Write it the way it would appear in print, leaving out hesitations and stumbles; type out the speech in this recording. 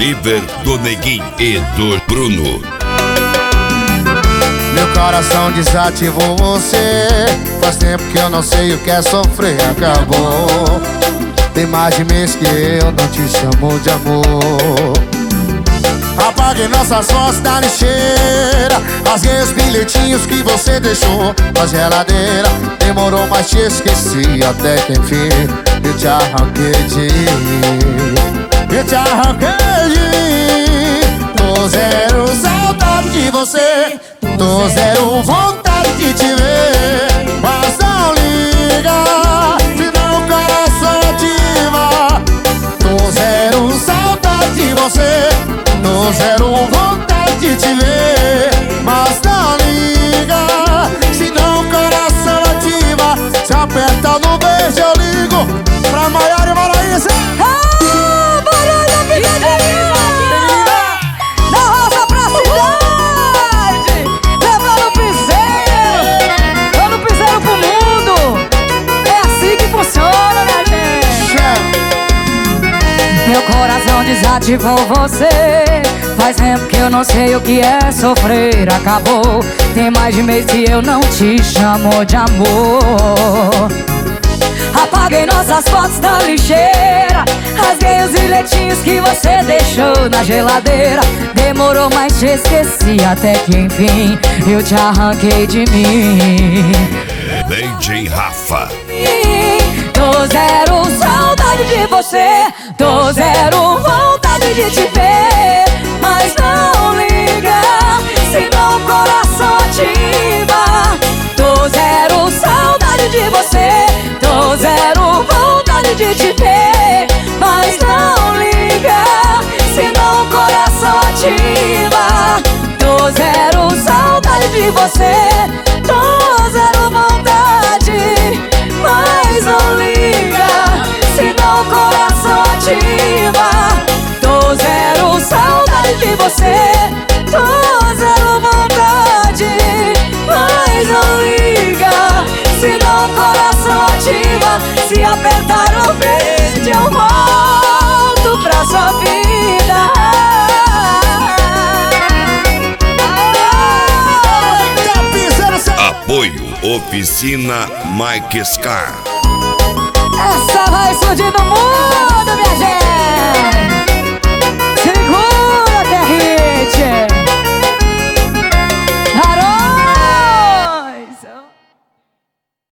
River, do Neguinho e do Bruno. Meu coração desativou você. Faz tempo que eu não sei o que é sofrer. Acabou. Tem mais de mês que eu não te chamo de amor. Apaguei nossas fotos da lixeira. Rasguei os bilhetinhos que você deixou na geladeira. Demorou, mas te esqueci até que enfim eu te arranquei de mim. Eu te arranquei de mim. Tô zero saudade de você. Tô zero vontade de te ver. Mas não liga, senão o coração ativa. Tô zero saudade de você. Tô zero vontade de te ver. Mas não liga, senão o coração ativa. Se aperta no beijo eu ligo pra Maiara e Maraísa. Barulho, picadinha! Da roça pra cidade, levando piseiro, dando piseiro pro mundo. É assim que funciona, minha gente. Meu coração desativou você. Faz tempo que eu não sei o que é sofrer. Acabou. Tem mais de mês que eu não te chamo de amor. Apaguei nossas fotos da lixeira. Rasguei os bilhetinhos que você deixou na geladeira. Demorou, mas te esqueci até que enfim eu te arranquei de mim. DJ Rafa. Tô zero saudade de você. Tô zero vontade de te ver. Mas não liga, senão o coração ativa. Tô zero saudade de você. Tô zero vontade de te ver. Mas não liga, senão o coração ativa. Tô zero saudade de você. Tô zero vontade, mas não liga, senão o coração ativa. Tô zero saudade de você. Tô zero vontade, mas não liga, senão o coração ativa. Se apertar o verde eu volto pra sua vida. Apoio Oficina Mike Scar. Essa vai explodir no mundo, minha gente. Segura que é hit.